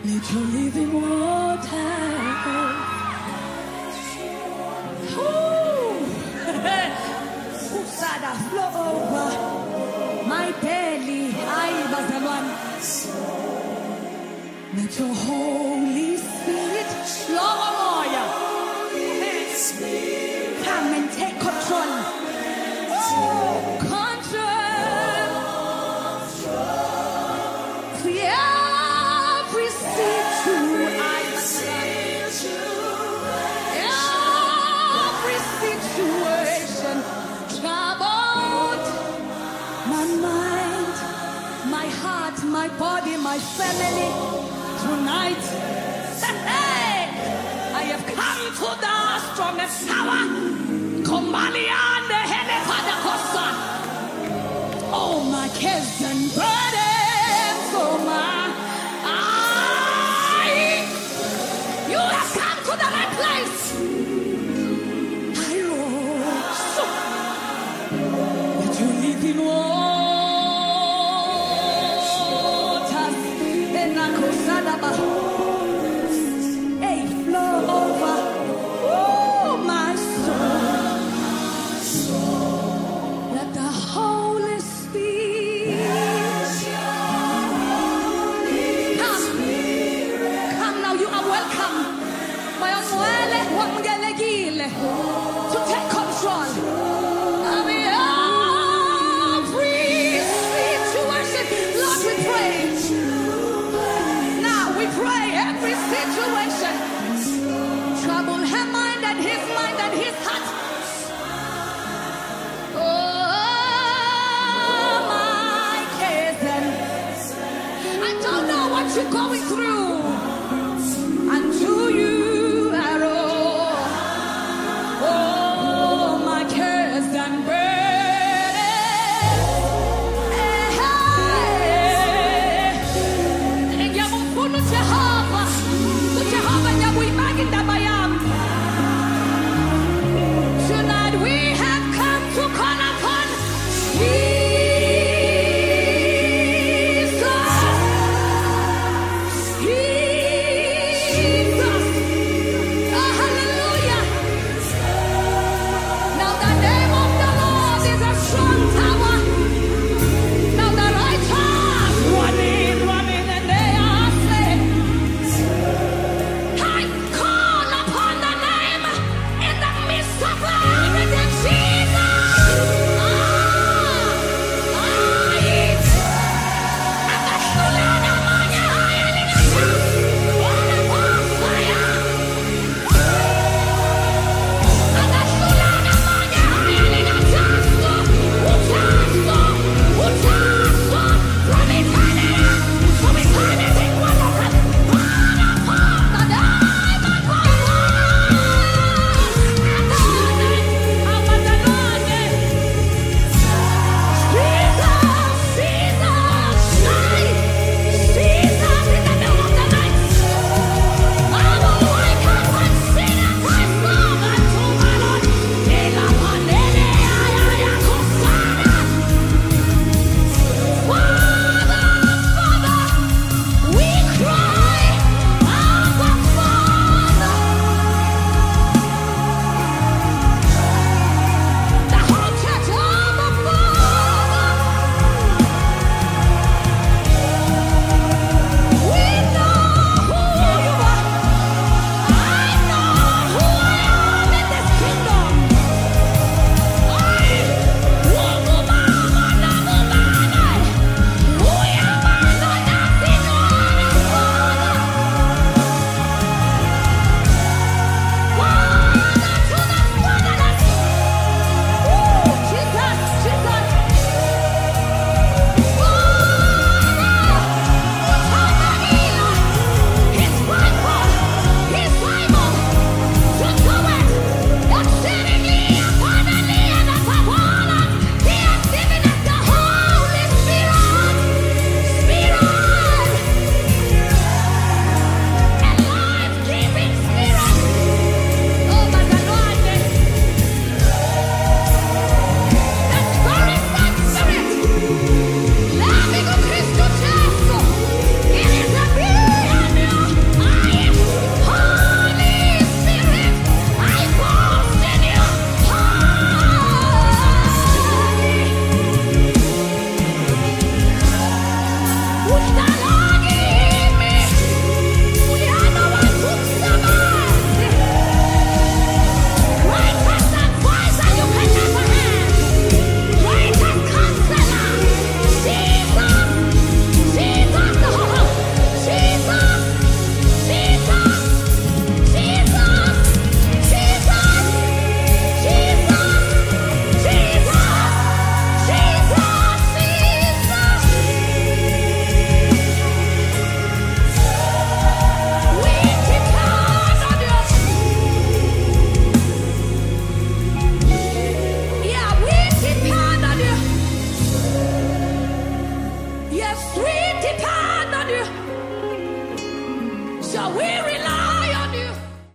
Let your living water flow over my belly. Let your Holy Spirit come and take control. My body, my family, tonight, hey, I have come to the strongest tower. Oh, my cares and burdens, oh my, you have come to the right place. Let you live in war. Hey, flow over, oh my soul. Let the Holy Spirit come now. You are welcome. To take control of every situation. Lord, we pray. Pray every situation, trouble her mind and his heart. Oh, my cares, I don't know what you're going through until you are all. Oh, my cares and burdens. Tonight we have come to call upon Jesus. Hallelujah. Now the name of the Lord is a strong tower. Now the righteous run in and they are saved. Shall we